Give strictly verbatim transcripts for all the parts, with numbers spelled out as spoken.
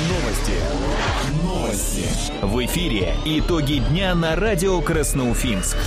Новости. Новости. В эфире итоги дня на радио Красноуфимск.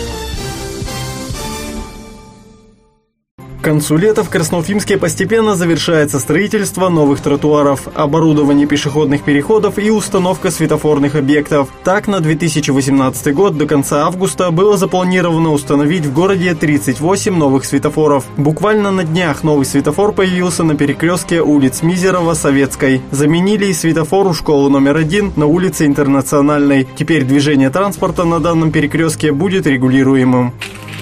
К концу лета в Красноуфимске постепенно завершается строительство новых тротуаров, оборудование пешеходных переходов и установка светофорных объектов. Так, на две тысячи восемнадцатый год до конца августа было запланировано установить в городе тридцать восемь новых светофоров. Буквально на днях новый светофор появился на перекрестке улиц Мизерова, Советской. Заменили и светофор у школы номер один на улице Интернациональной. Теперь движение транспорта на данном перекрестке будет регулируемым.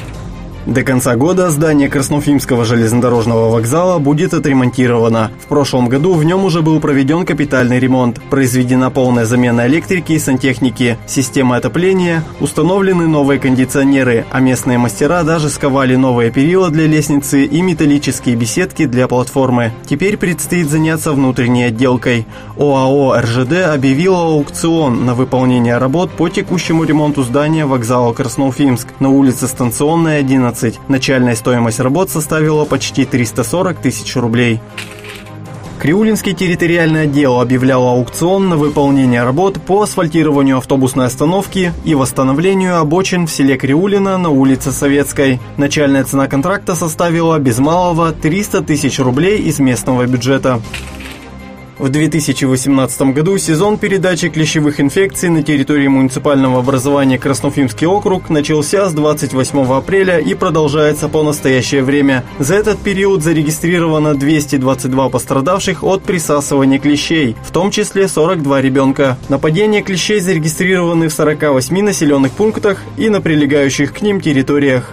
До конца года здание Красноуфимского железнодорожного вокзала будет отремонтировано. В прошлом году в нем уже был проведен капитальный ремонт, произведена полная замена электрики и сантехники, системы отопления, установлены новые кондиционеры, а местные мастера даже сковали новые перила для лестницы и металлические беседки для платформы. Теперь предстоит заняться внутренней отделкой. ОАО эр жэ дэ объявила аукцион на выполнение работ по текущему ремонту здания вокзала Красноуфимск на улице Станционная, одиннадцать. Начальная стоимость работ составила почти триста сорок тысяч рублей. Криулинский территориальный отдел объявлял аукцион на выполнение работ по асфальтированию автобусной остановки и восстановлению обочин в селе Криулино на улице Советской. Начальная цена контракта составила без малого триста тысяч рублей из местного бюджета. В две тысячи восемнадцатом году сезон передачи клещевых инфекций на территории муниципального образования Красноуфимский округ начался с двадцать восьмого апреля и продолжается по настоящее время. За этот период зарегистрировано двести двадцать два пострадавших от присасывания клещей, в том числе сорок два ребенка. Нападения клещей зарегистрированы в сорока восьми населенных пунктах и на прилегающих к ним территориях.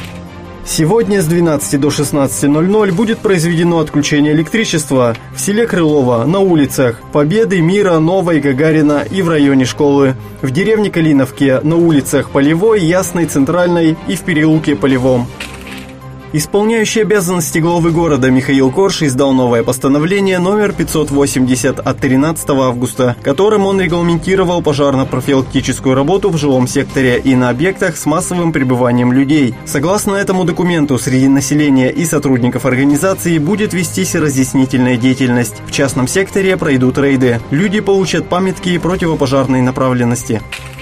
Сегодня с двенадцати до шестнадцати ноль-ноль будет произведено отключение электричества в селе Крылово, на улицах Победы, Мира, Новой, Гагарина и в районе школы, в деревне Калиновке, на улицах Полевой, Ясной, Центральной и в переулке Полевом. Исполняющий обязанности главы города Михаил Корж издал новое постановление номер пятьсот восемьдесят от тринадцатого августа, которым он регламентировал пожарно-профилактическую работу в жилом секторе и на объектах с массовым пребыванием людей. Согласно этому документу, среди населения и сотрудников организации будет вестись разъяснительная деятельность. В частном секторе пройдут рейды. Люди получат памятки противопожарной направленности.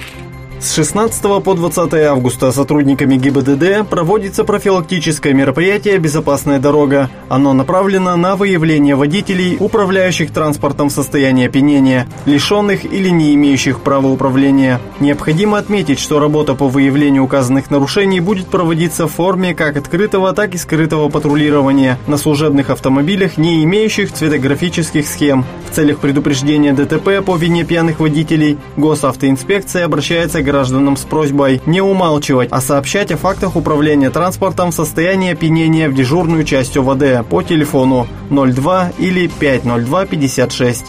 С шестнадцатого по двадцатое августа сотрудниками гэ и бэ дэ дэ проводится профилактическое мероприятие «Безопасная дорога». Оно направлено на выявление водителей, управляющих транспортом в состоянии опьянения, лишенных или не имеющих права управления. Необходимо отметить, что работа по выявлению указанных нарушений будет проводиться в форме как открытого, так и скрытого патрулирования на служебных автомобилях, не имеющих цветографических схем. В целях предупреждения дэ тэ пэ по вине пьяных водителей госавтоинспекция обращается к гражданам с просьбой не умалчивать, а сообщать о фактах управления транспортом в состоянии опьянения в дежурную часть о вэ дэ по телефону ноль два или пять ноль два пятьдесят шесть.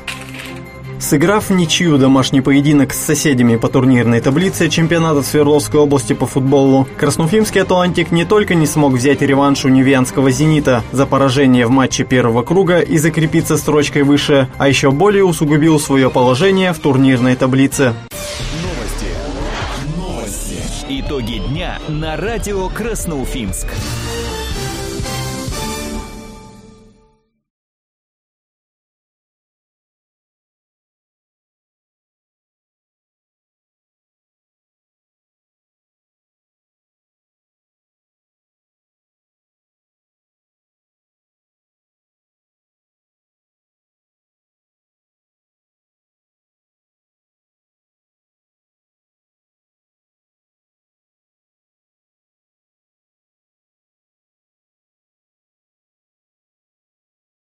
Сыграв в ничью домашний поединок с соседями по турнирной таблице чемпионата Свердловской области по футболу, Красноуфимский «Атлантик» не только не смог взять реванш у Невьянского «Зенита» за поражение в матче первого круга и закрепиться строчкой выше, а еще более усугубил свое положение в турнирной таблице. Итоги дня на радио Красноуфимск.